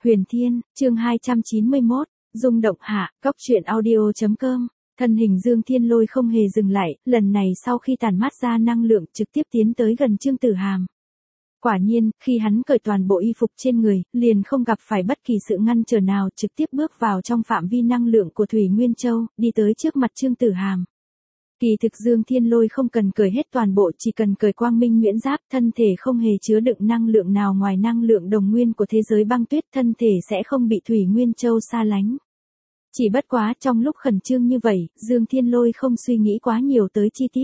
Huyền Thiên, chương 291, rung động hạ, cóc truyện audio.com. Thân hình Dương Thiên Lôi không hề dừng lại, lần này sau khi tản mát ra năng lượng trực tiếp tiến tới gần Trương Tử Hàm. Quả nhiên, khi hắn cởi toàn bộ y phục trên người, liền không gặp phải bất kỳ sự ngăn trở nào, trực tiếp bước vào trong phạm vi năng lượng của Thủy Nguyên Châu, đi tới trước mặt Trương Tử Hàm. Kỳ thực Dương Thiên Lôi không cần cởi hết toàn bộ, chỉ cần cởi quang minh nguyễn giáp, thân thể không hề chứa đựng năng lượng nào ngoài năng lượng đồng nguyên của thế giới băng tuyết, thân thể sẽ không bị Thủy Nguyên Châu xa lánh. Chỉ bất quá trong lúc khẩn trương như vậy, Dương Thiên Lôi không suy nghĩ quá nhiều tới chi tiết.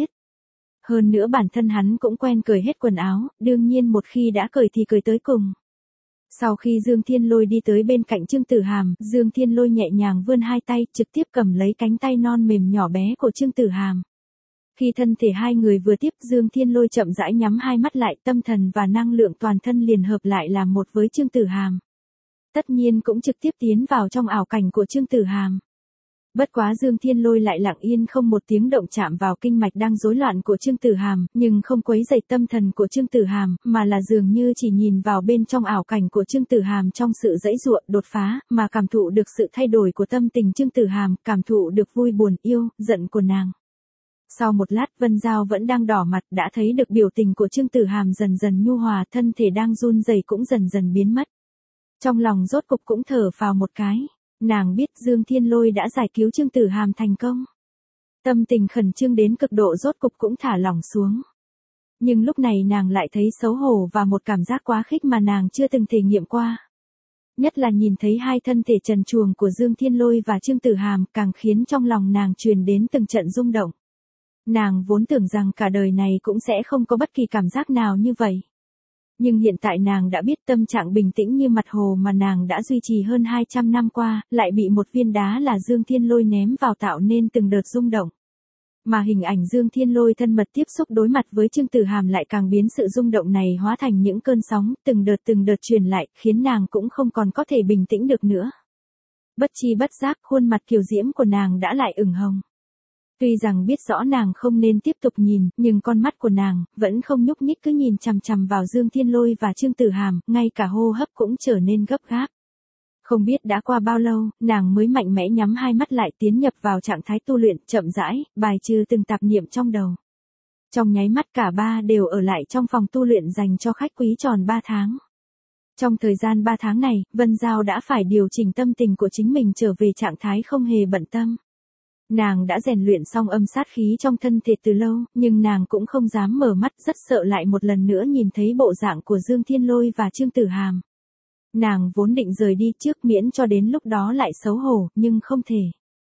Hơn nữa bản thân hắn cũng quen cởi hết quần áo, đương nhiên một khi đã cởi thì cởi tới cùng. Sau khi Dương Thiên Lôi đi tới bên cạnh Trương Tử Hàm, Dương Thiên Lôi nhẹ nhàng vươn hai tay, trực tiếp cầm lấy cánh tay non mềm nhỏ bé của Trương Tử Hàm. Khi thân thể hai người vừa tiếp, Dương Thiên Lôi chậm rãi nhắm hai mắt lại, tâm thần và năng lượng toàn thân liền hợp lại làm một với Trương Tử Hàm. Tất nhiên cũng trực tiếp tiến vào trong ảo cảnh của Trương Tử Hàm. Bất quá Dương Thiên Lôi lại lặng yên không một tiếng động chạm vào kinh mạch đang rối loạn của Trương Tử Hàm, nhưng không quấy rầy tâm thần của Trương Tử Hàm, mà là dường như chỉ nhìn vào bên trong ảo cảnh của Trương Tử Hàm trong sự giãy giụa, đột phá, mà cảm thụ được sự thay đổi của tâm tình Trương Tử Hàm, cảm thụ được vui buồn, yêu, giận của nàng. Sau một lát Vân Giao vẫn đang đỏ mặt, đã thấy được biểu tình của Trương Tử Hàm dần dần nhu hòa, thân thể đang run rẩy cũng dần dần biến mất. Trong lòng rốt cục cũng thở phào một cái. Nàng biết Dương Thiên Lôi đã giải cứu Trương Tử Hàm thành công. Tâm tình khẩn trương đến cực độ rốt cục cũng thả lỏng xuống. Nhưng lúc này nàng lại thấy xấu hổ và một cảm giác quá khích mà nàng chưa từng thể nghiệm qua. Nhất là nhìn thấy hai thân thể trần truồng của Dương Thiên Lôi và Trương Tử Hàm càng khiến trong lòng nàng truyền đến từng trận rung động. Nàng vốn tưởng rằng cả đời này cũng sẽ không có bất kỳ cảm giác nào như vậy. Nhưng hiện tại nàng đã biết tâm trạng bình tĩnh như mặt hồ mà nàng đã duy trì hơn 200 năm qua, lại bị một viên đá là Dương Thiên Lôi ném vào tạo nên từng đợt rung động. Mà hình ảnh Dương Thiên Lôi thân mật tiếp xúc đối mặt với Trương Tử Hàm lại càng biến sự rung động này hóa thành những cơn sóng, từng đợt truyền lại, khiến nàng cũng không còn có thể bình tĩnh được nữa. Bất chi bất giác, khuôn mặt kiều diễm của nàng đã lại ửng hồng. Tuy rằng biết rõ nàng không nên tiếp tục nhìn, nhưng con mắt của nàng vẫn không nhúc nhích, cứ nhìn chằm chằm vào Dương Thiên Lôi và Trương Tử Hàm, ngay cả hô hấp cũng trở nên gấp gáp. Không biết đã qua bao lâu, nàng mới mạnh mẽ nhắm hai mắt lại, tiến nhập vào trạng thái tu luyện, chậm rãi bài trừ từng tạp niệm trong đầu. Trong nháy mắt cả ba đều ở lại trong phòng tu luyện dành cho khách quý tròn 3 tháng. Trong thời gian 3 tháng này, Vân Giao đã phải điều chỉnh tâm tình của chính mình trở về trạng thái không hề bận tâm. Nàng đã rèn luyện xong âm sát khí trong thân thể từ lâu, nhưng nàng cũng không dám mở mắt, rất sợ lại một lần nữa nhìn thấy bộ dạng của Dương Thiên Lôi và Trương Tử Hàm. Nàng vốn định rời đi trước miễn cho đến lúc đó lại xấu hổ, nhưng không thể.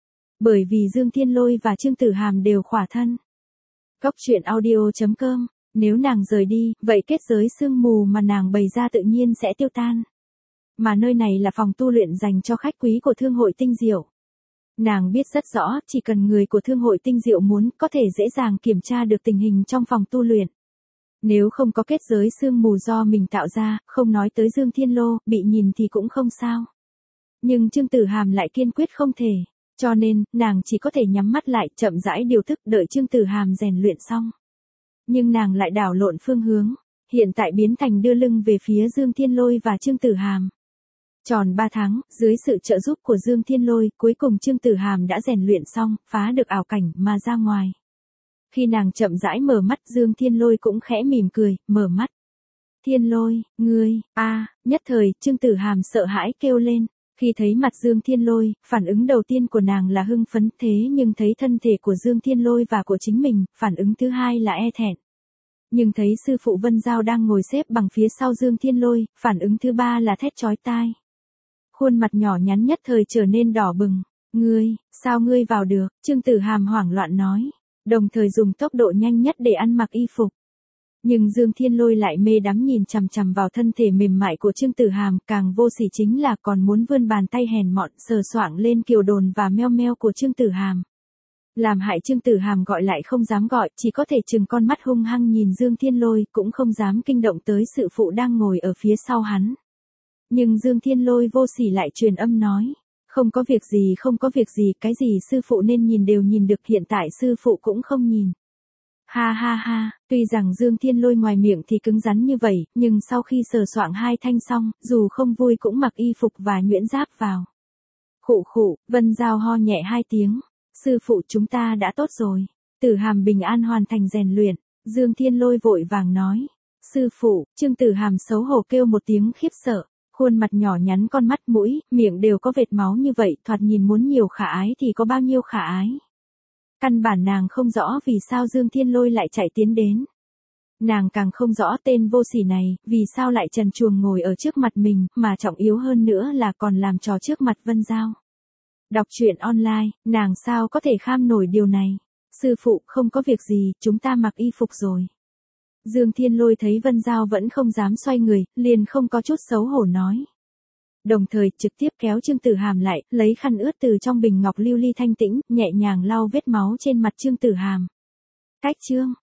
Bởi vì Dương Thiên Lôi và Trương Tử Hàm đều khỏa thân. Cóc truyện audio.com, nếu nàng rời đi, vậy kết giới sương mù mà nàng bày ra tự nhiên sẽ tiêu tan. Mà nơi này là phòng tu luyện dành cho khách quý của Thương hội Tinh Diệu. Nàng biết rất rõ, chỉ cần người của Thương hội Tinh Diệu muốn, có thể dễ dàng kiểm tra được tình hình trong phòng tu luyện. Nếu không có kết giới sương mù do mình tạo ra, không nói tới Dương Thiên Lô, bị nhìn thì cũng không sao. Nhưng Trương Tử Hàm lại kiên quyết không thể, cho nên, nàng chỉ có thể nhắm mắt lại, chậm rãi điều thức, đợi Trương Tử Hàm rèn luyện xong. Nhưng nàng lại đảo lộn phương hướng, hiện tại biến thành đưa lưng về phía Dương Thiên Lôi và Trương Tử Hàm. Tròn 3 tháng, dưới sự trợ giúp của Dương Thiên Lôi, cuối cùng Trương Tử Hàm đã rèn luyện xong, phá được ảo cảnh mà ra ngoài. Khi nàng chậm rãi mở mắt, Dương Thiên Lôi cũng khẽ mỉm cười, mở mắt. Thiên Lôi, ngươi, nhất thời, Trương Tử Hàm sợ hãi kêu lên. Khi thấy mặt Dương Thiên Lôi, phản ứng đầu tiên của nàng là hưng phấn, thế nhưng thấy thân thể của Dương Thiên Lôi và của chính mình, phản ứng thứ hai là e thẹn. Nhưng thấy sư phụ Vân Giao đang ngồi xếp bằng phía sau Dương Thiên Lôi, phản ứng thứ ba là thét chói tai. Khuôn mặt nhỏ nhắn nhất thời trở nên đỏ bừng. Ngươi, sao ngươi vào được? Trương Tử Hàm hoảng loạn nói. Đồng thời dùng tốc độ nhanh nhất để ăn mặc y phục. Nhưng Dương Thiên Lôi lại mê đắm nhìn chằm chằm vào thân thể mềm mại của Trương Tử Hàm, càng vô sỉ chính là còn muốn vươn bàn tay hèn mọn sờ soạng lên kiều đồn và meo meo của Trương Tử Hàm. Làm hại Trương Tử Hàm gọi lại không dám gọi, chỉ có thể trừng con mắt hung hăng nhìn Dương Thiên Lôi, cũng không dám kinh động tới sự phụ đang ngồi ở phía sau hắn. Nhưng Dương Thiên Lôi vô sỉ lại truyền âm nói, không có việc gì, không có việc gì, cái gì sư phụ nên nhìn đều nhìn được, hiện tại sư phụ cũng không nhìn. Ha ha ha, tuy rằng Dương Thiên Lôi ngoài miệng thì cứng rắn như vậy, nhưng sau khi sờ soạng hai thanh xong, dù không vui cũng mặc y phục và nhuyễn giáp vào. Khụ khụ, Vân Giao ho nhẹ hai tiếng. Sư phụ chúng ta đã tốt rồi. Tử Hàm bình an hoàn thành rèn luyện. Dương Thiên Lôi vội vàng nói. Sư phụ, Trương Tử Hàm xấu hổ kêu một tiếng khiếp sợ. Khuôn mặt nhỏ nhắn, con mắt mũi, miệng đều có vệt máu như vậy, thoạt nhìn muốn nhiều khả ái thì có bao nhiêu khả ái. Căn bản nàng không rõ vì sao Dương Thiên Lôi lại chạy tiến đến. Nàng càng không rõ tên vô sỉ này, vì sao lại trần truồng ngồi ở trước mặt mình, mà trọng yếu hơn nữa là còn làm trò trước mặt Vân Giao. Đọc truyện online, nàng sao có thể kham nổi điều này. Sư phụ, không có việc gì, chúng ta mặc y phục rồi. Dương Thiên Lôi thấy Vân Giao vẫn không dám xoay người, liền không có chút xấu hổ nói. Đồng thời trực tiếp kéo Trương Tử Hàm lại, lấy khăn ướt từ trong bình ngọc lưu ly thanh tĩnh, nhẹ nhàng lau vết máu trên mặt Trương Tử Hàm. Cách chương